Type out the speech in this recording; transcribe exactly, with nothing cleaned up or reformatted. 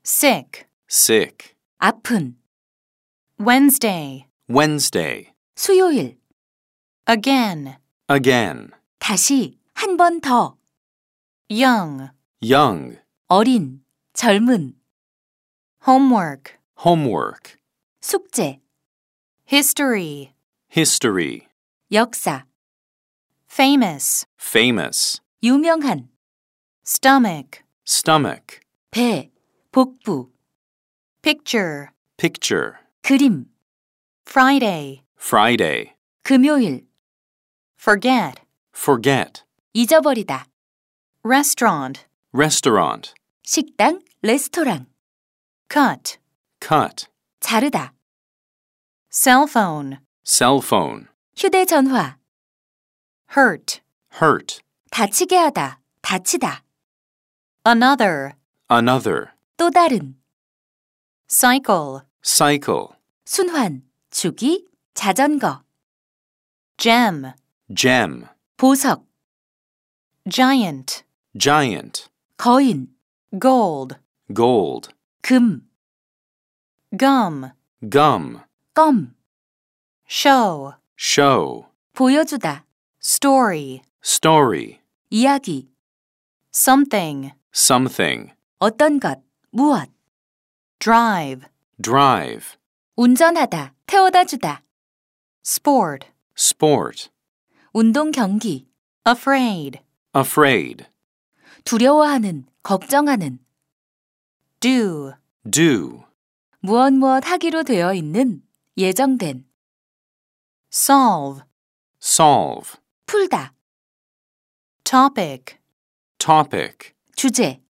sick, sick. 아픈, Wednesday, Wednesday, 수요일, again, again. 다시, 한 번 더, young, Young, 어린, 젊은, homework, homework. 숙제, history, History, 역사, famous, famous. 유명한, stomach, Stomach, 배, 복부, picture, picture. 그림, Friday, Friday, 금요일, forget, forget. 잊어버리다, restaurant, Restaurant, 식당, 레스토랑, cut, cut. 자르다, cell phone, Cell phone, 휴대전화, hurt, hurt. 다치게 하다, 다치다, another, Another, 또 다른, cycle, cycle. 순환, 주기, 자전거, gem, Gem, 보석, giant, giant. 거인, gold, Gold, 금, gum, gum. 껌, show, Show, 보여주다, story, story. 이야기, something, Something. 어떤 것, 무엇, drive, Drive, 운전하다, 태워다 주다, sport, sport. 운동 경기, afraid, Afraid, 두려워하는, 걱정하는, do, do. 무엇 무엇 하기로 되어 있는, 예정된, solve, Solve, 풀다, topic, topic. 주제,